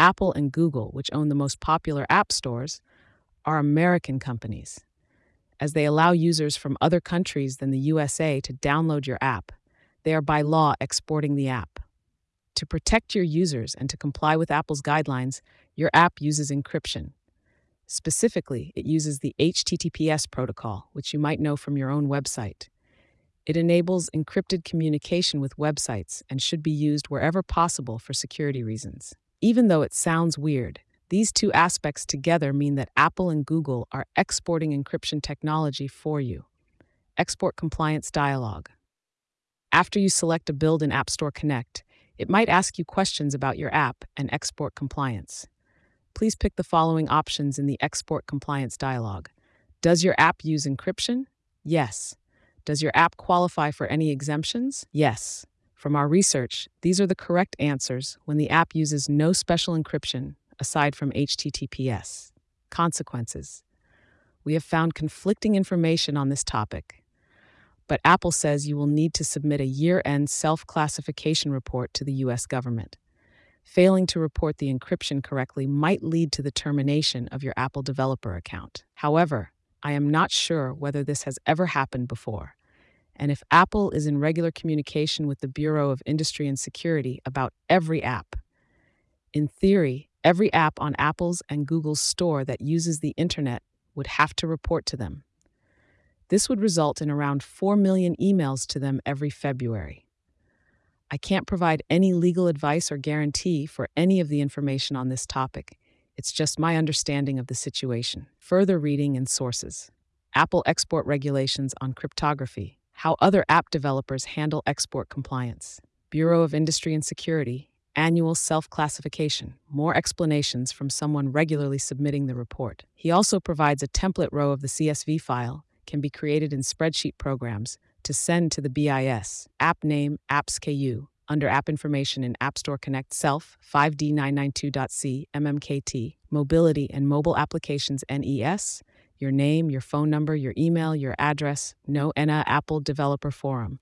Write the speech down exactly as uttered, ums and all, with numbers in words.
Apple and Google, which own the most popular app stores, are American companies, as they allow users from other countries than the U S A to download your app. They are by law exporting the app. To protect your users and to comply with Apple's guidelines, your app uses encryption. Specifically, it uses the H T T P S protocol, which you might know from your own website. It enables encrypted communication with websites and should be used wherever possible for security reasons. Even though it sounds weird, these two aspects together mean that Apple and Google are exporting encryption technology for you. Export Compliance Dialog. After you select a build in App Store Connect, it might ask you questions about your app and export compliance. Please pick the following options in the Export Compliance dialog. Does your app use encryption? Yes. Does your app qualify for any exemptions? Yes. From our research, these are the correct answers when the app uses no special encryption aside from H T T P S. Consequences. We have found conflicting information on this topic, but Apple says you will need to submit a year-end self-classification report to the U S government. Failing to report the encryption correctly might lead to the termination of your Apple developer account. However, I am not sure whether this has ever happened before, and if Apple is in regular communication with the Bureau of Industry and Security about every app. In theory, every app on Apple's and Google's store that uses the internet would have to report to them. This would result in around four million emails to them every February. I can't provide any legal advice or guarantee for any of the information on this topic. It's just my understanding of the situation. Further reading and sources. Apple export regulations on cryptography. How other app developers handle export compliance. Bureau of Industry and Security. Annual self-classification. More explanations from someone regularly submitting the report. He also provides a template row of the C S V file, can be created in spreadsheet programs, to send to the B I S. App name, apps K U. Under App Information in App Store Connect Self, five D nine ninety-two dot C, M M K T, Mobility and Mobile Applications N E S, your name, your phone number, your email, your address, no N A Apple Developer Forum.